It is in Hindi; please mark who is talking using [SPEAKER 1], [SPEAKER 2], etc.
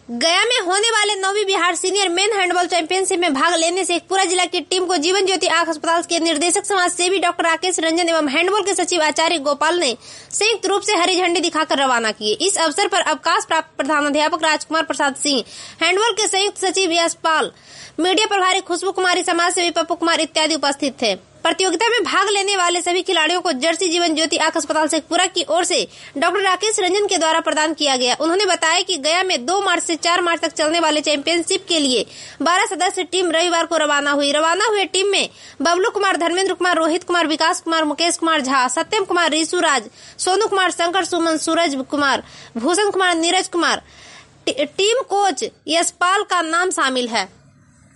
[SPEAKER 1] गया में होने वाले 9वीं Bihar senior men handball championship में भाग लेने से पूरा जिला की टीम को जीवन ज्योति आंख अस्पताल के निर्देशक समाज सेवी डॉक्टर राकेश रंजन एवं हैंडबॉल के सचिव आचार्य गोपाल ने संयुक्त रूप से हरी झंडी दिखाकर रवाना किए। इस अवसर पर अवकाश प्राप्त प्रधानाध्यापक राजकुमार प्रसाद सिंह, हैंडबॉल के संयुक्त सचिव यशपाल, मीडिया प्रभारी खुशबू कुमारी, समाज सेवी पप्पू कुमार इत्यादि उपस्थित थे। प्रतियोगिता में भाग लेने वाले सभी खिलाड़ियों को जर्सी जीवन ज्योति आंख अस्पताल शेखपुरा की ओर से डॉक्टर राकेश रंजन के द्वारा प्रदान किया गया। उन्होंने बताया कि गया में 2 मार्च से 4 मार्च तक चलने वाले चैंपियनशिप के लिए 12 सदस्य टीम रविवार को रवाना हुई। रवाना हुए टीम में बबलू कुमार, धर्मेंद्र कुमार, रोहित कुमार, विकास कुमार, मुकेश कुमार झा, सत्यम कुमार, ऋषु राज, सोनू कुमार, शंकर सुमन, सूरज कुमार, भूषण कुमार, नीरज कुमार, टीम कोच यशपाल का नाम शामिल है।